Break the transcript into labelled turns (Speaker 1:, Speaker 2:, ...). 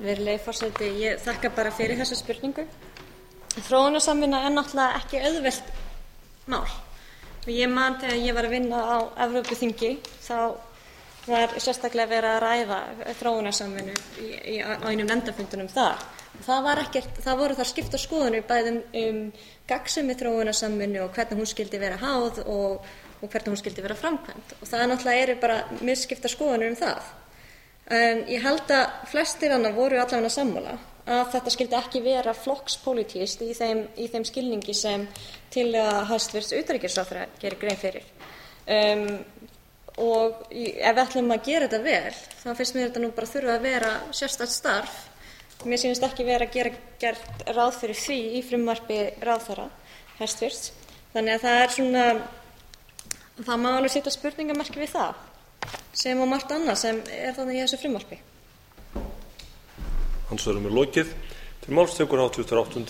Speaker 1: Virðulegi forseti, ég þakka bara fyrir þessa spurningu. Þróunarsamvinna náttúrulega ekki auðvelt mál. Og ég man þegar ég var að vinna á Evrópuþingi, þá var sérstaklega verið að ræða þróunarsamvinnu á einum nefndarfundunum þar. Og það voru þar skiptar skoðanir bæði gagnsemi þróunarsamvinnu og hvernig hún skyldi vera háð og hvernig hún skyldi vera framkvæmd. Og það náttúrulega eru bara misskiptar skoðanir það. En ég held að flestir annað voru allavega sammála að þetta skyldi ekki vera flokkspólitískt í þeim skilningi sem tillaga hæstvirts utanríkisráðherra gerir grein fyrir. Og ef við ætlum að gera þetta vel, þá finnst mér þetta nú bara þurfa að vera sérstakt starf. Mér sýnist ekki vera gert ráð fyrir því í frumvarpi ráðherra hæstvirts. Þannig að það er svona, það má alveg setja spurningamerki við það, sem og margt annað sem þannig í þessu frumvarpi.
Speaker 2: Andsvörum lokið. Til máls tekur hv. 8.